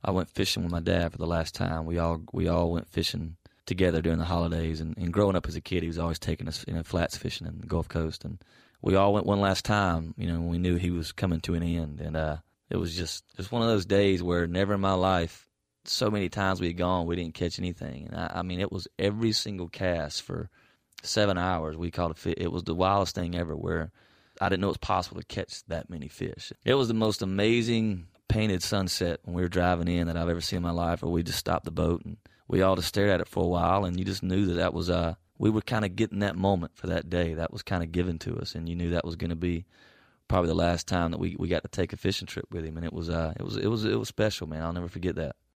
I went fishing with my dad for the last time. We all went fishing together during the holidays. And growing up as a kid, he was always taking us, flats fishing in the Gulf Coast. And we all went one last time, when we knew he was coming to an end. And it was just one of those days where never in my life, so many times we had gone, we didn't catch anything. And I mean, it was every single cast for 7 hours. We caught a fish. It was the wildest thing ever, where I didn't know it was possible to catch that many fish. It was the most amazing painted sunset when we were driving in that I've ever seen in my life, where we just stopped the boat and we all just stared at it for a while, and you just knew that was we were kind of getting that moment for that day. That was kind of given to us, and you knew that was going to be probably the last time that we got to take a fishing trip with him, and it was special, man. I'll never forget that.